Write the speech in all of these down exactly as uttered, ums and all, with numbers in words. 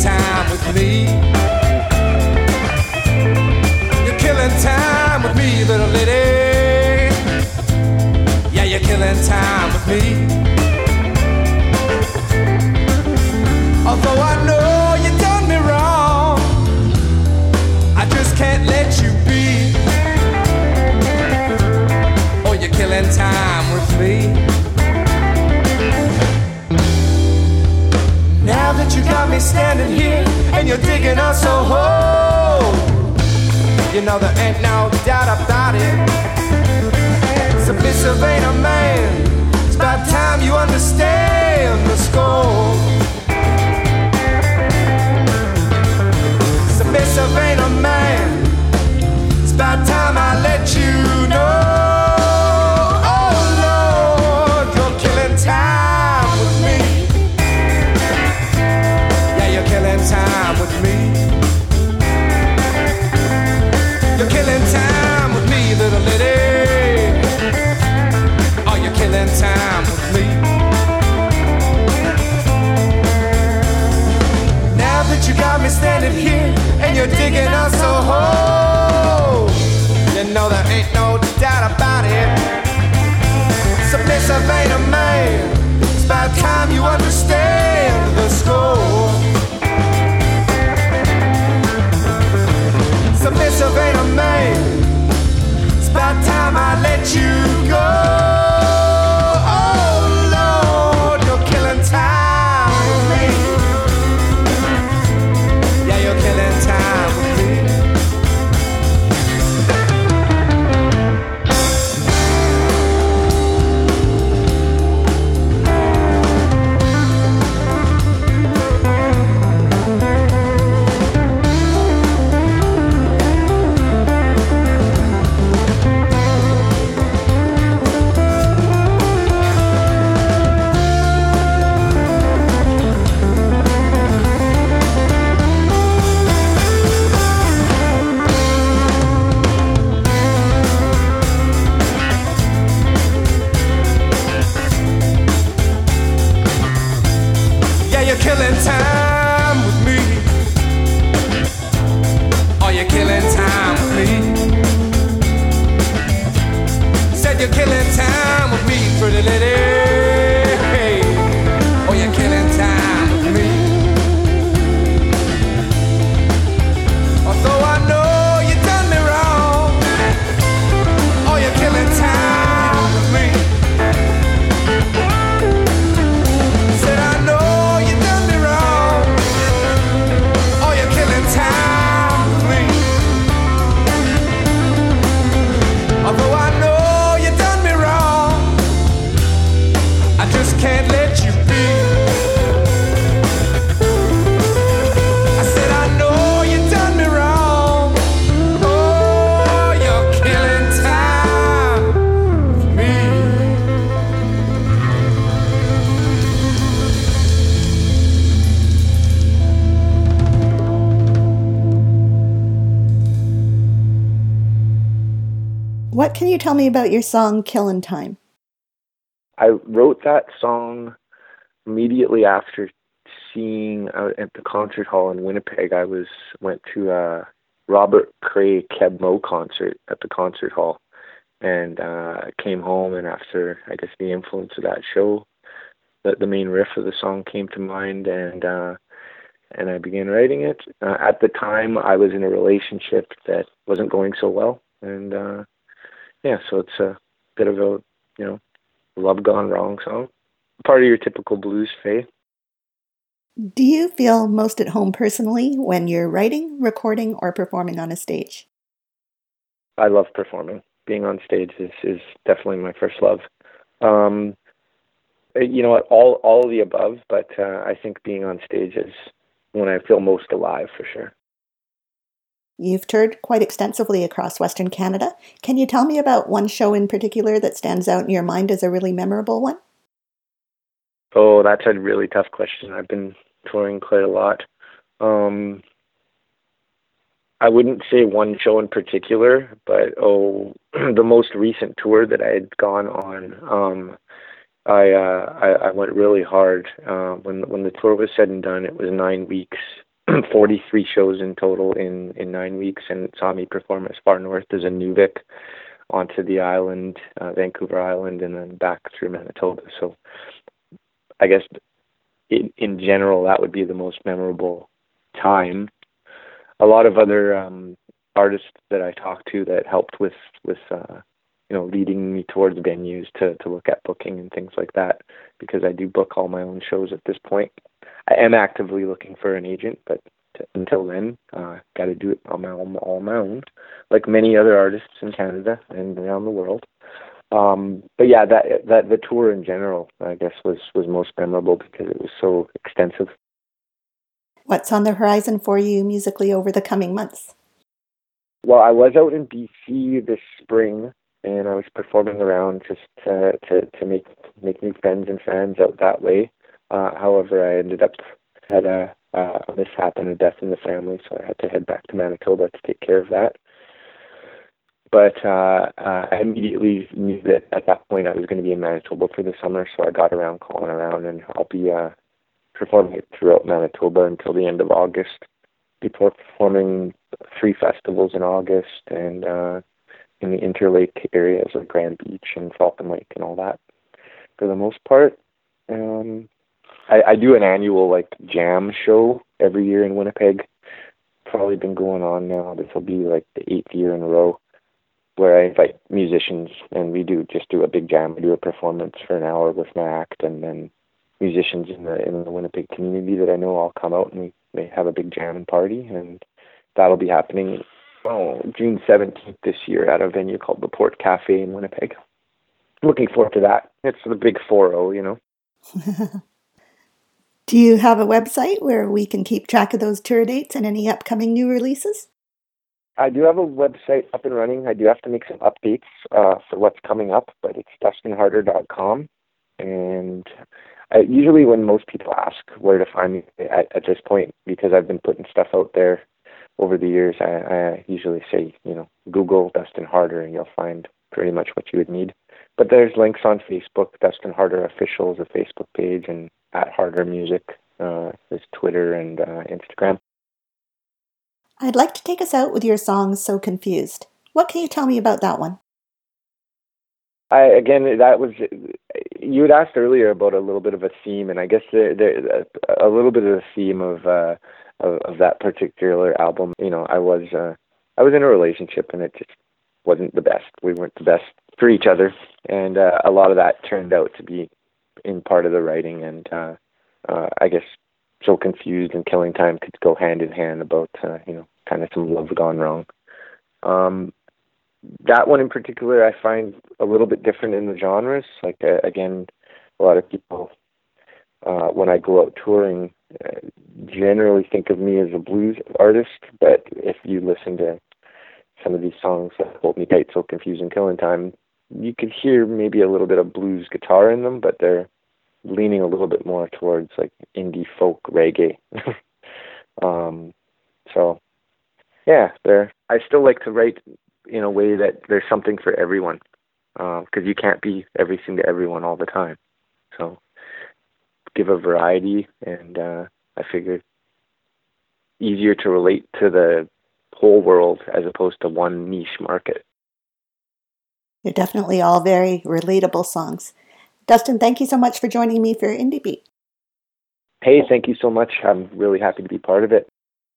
time with me. You're killing time with me, little lady. Yeah, you're killing time with me. Although I know you done me wrong, I just can't let you be. Oh, you're killing time with me. Now that you got me standing here and you're digging us so hole, you know there ain't no doubt about it. Submissive ain't a man. It's about time you understand the score. Submissive ain't a man. It's about time I let you know. Oh Lord, you're killing time with me. Yeah, you're killing time with me. You're killing time with me, little lady. Oh, you're killing time with me. Now that you got me standing here and you're digging us a hole, you know there ain't no doubt about it. Submissive ain't a man. It's about time you understand the score. Submissive ain't a man. It's about time I let you go. Oh Lord, you're killing time with me. Yeah, you're killing time with me. You're killing time with me. Oh, you're killing time with me. Said you're killing time with me, pretty lady. Hey. Oh, you're killing time with me. Although I know you done me wrong, oh, you're killing time with me. Said I know. Although I know you done me wrong, I just can't let you be. I said I know you done me wrong. Oh, you're killing time for me. What can you tell me about your song Killin' Time? I wrote that song immediately after seeing out at the concert hall in Winnipeg. I was went to a Robert Cray Keb Mo concert at the concert hall, and uh, came home, and after, I guess, the influence of that show, the, the main riff of the song came to mind, and uh, and I began writing it. Uh, at the time, I was in a relationship that wasn't going so well, and uh, yeah, so it's a bit of a, you know, love gone wrong song. Part of your typical blues faith. Do you feel most at home personally when you're writing, recording, or performing on a stage? I love performing. Being on stage is, is definitely my first love. Um, you know what, all, all of the above, but uh, I think being on stage is when I feel most alive, for sure. You've toured quite extensively across Western Canada. Can you tell me about one show in particular that stands out in your mind as a really memorable one? Oh, that's a really tough question. I've been touring quite a lot. Um, I wouldn't say one show in particular, but oh, the most recent tour that I had gone on, um, I, uh, I I went really hard. Uh, when when the tour was said and done, it was nine weeks forty-three shows in total in, in nine weeks, and it saw me perform as far north as Inuvik, onto the island, uh, Vancouver Island, and then back through Manitoba. So I guess in, in general, that would be the most memorable time. A lot of other um, artists that I talked to that helped with, with uh, you know, leading me towards venues to, to look at booking and things like that, because I do book all my own shows at this point. I am actively looking for an agent, but to, until then, uh, got to do it on my own, all my own, like many other artists in Canada and around the world. Um, but yeah, that that the tour in general, I guess, was was most memorable because it was so extensive. What's on the horizon for you musically over the coming months? Well, I was out in B C this spring, and I was performing around just to to, to make make new friends and fans out that way. Uh, however, I ended up had a, a mishap and a death in the family, so I had to head back to Manitoba to take care of that. But uh, uh, I immediately knew that at that point I was going to be in Manitoba for the summer, so I got around calling around, and I'll be uh, performing it throughout Manitoba until the end of August, before performing three festivals in August and uh, in the Interlake areas like Grand Beach and Falcon Lake and all that. For the most part, um, I, I do an annual like jam show every year in Winnipeg. Probably been going on now. This will be like the eighth year in a row, where I invite musicians and we do just do a big jam. We do a performance for an hour with my act, and then musicians in the in the Winnipeg community that I know all come out and we, we have a big jam and party, and that'll be happening oh, June seventeenth this year at a venue called the Port Cafe in Winnipeg. Looking forward to that. It's the big four oh, you know. Do you have a website where we can keep track of those tour dates and any upcoming new releases? I do have a website up and running. I do have to make some updates uh, for what's coming up, but it's dustin harder dot com. And I, usually when most people ask where to find me at, at this point, because I've been putting stuff out there over the years, I, I usually say, you know, Google Dustin Harder and you'll find pretty much what you would need. But there's links on Facebook. Dustin Harder Official is a Facebook page, and at Harder Music uh, is Twitter and uh, Instagram. I'd like to take us out with your song, So Confused. What can you tell me about that one? I, again, that was, you had asked earlier about a little bit of a theme, and I guess there, there, a little bit of the theme of, uh, of of that particular album. You know, I was uh, I was in a relationship, and it just wasn't the best. We weren't the best for each other, and uh, a lot of that turned out to be in part of the writing, and uh, uh, I guess So Confused and Killing Time could go hand in hand about, uh, you know, kind of some love gone wrong. Um, that one in particular, I find a little bit different in the genres. Like, uh, again, a lot of people, uh, when I go out touring, uh, generally think of me as a blues artist, but if you listen to some of these songs that Hold Me Tight, So Confused, and Killing Time, you could hear maybe a little bit of blues guitar in them, but they're leaning a little bit more towards like indie folk reggae. um, so yeah, there. I still like to write in a way that there's something for everyone, because uh, you can't be everything to everyone all the time. So give a variety, and uh, I figure easier to relate to the whole world as opposed to one niche market. They're definitely all very relatable songs. Dustin, thank you so much for joining me for Indie Beat. Hey, thank you so much. I'm really happy to be part of it.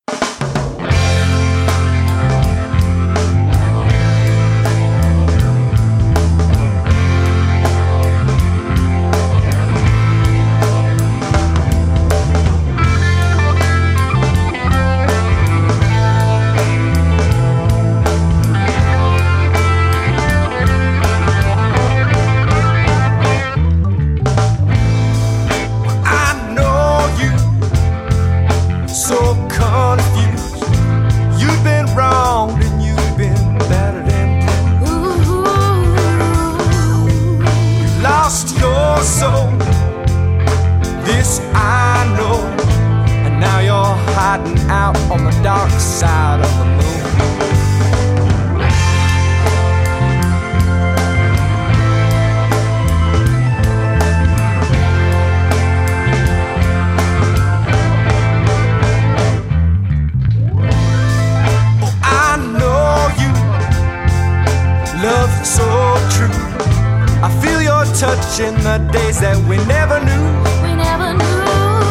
Out on the dark side of the moon. in the days that we never knew. We never knew.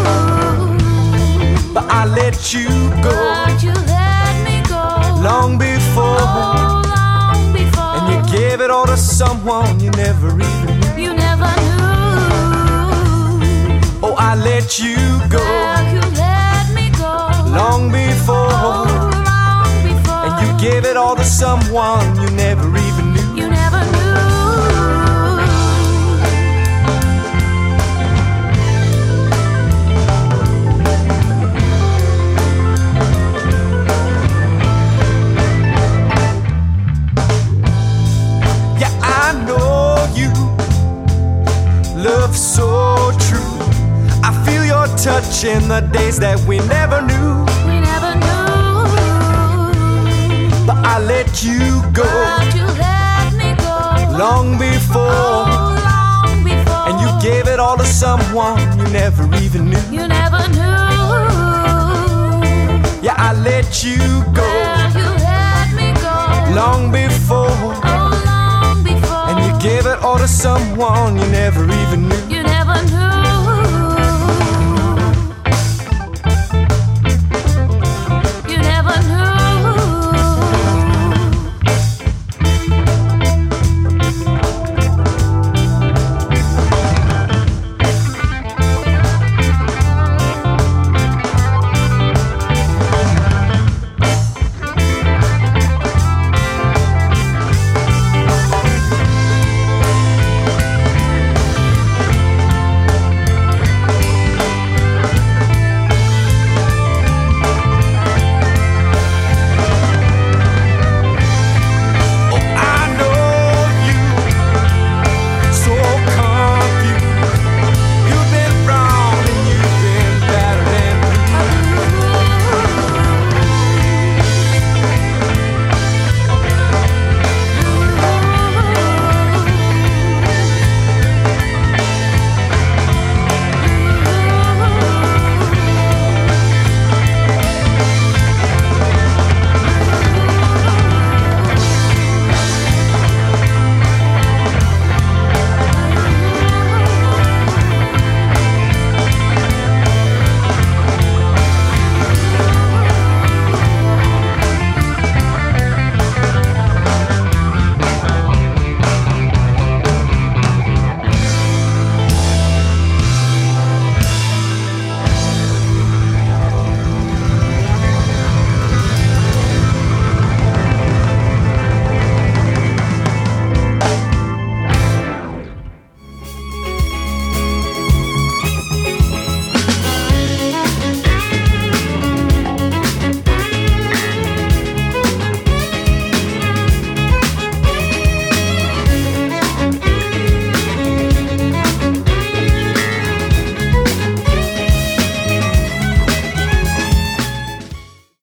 But I let you go. But you let me go. Long before. Oh, long before. And you gave it all to someone you never even knew. You never knew. Oh, I let you go. Well, you let me go. Long before. Oh, long before. And you gave it all to someone you never even knew. You never knew. Love so true. I feel your touch in the days that we never knew. We never knew. But I let you go. But you let me go. Long before. Oh, long before. And you gave it all to someone you never even knew. You never knew. Yeah, I let you go. Well, you let me go. Long before. Oh, long before. And you gave it all to someone you never even knew. You never knew.